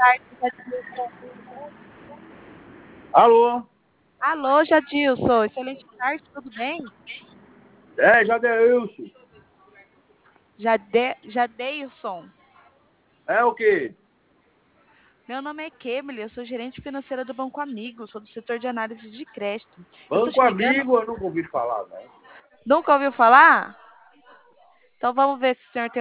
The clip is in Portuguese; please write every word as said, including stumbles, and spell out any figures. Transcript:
Alô? Alô, Jadilson, excelente tarde, tudo bem? É, Jadeilson. Jade, Jadeilson, É o quê? meu nome é Kemily, eu sou gerente financeira do Banco Amigo, sou do setor de análise de crédito. Eu tô Banco te ligando, Amigo, eu nunca ouvi falar, não. nunca ouviu falar? Então vamos ver se o senhor tem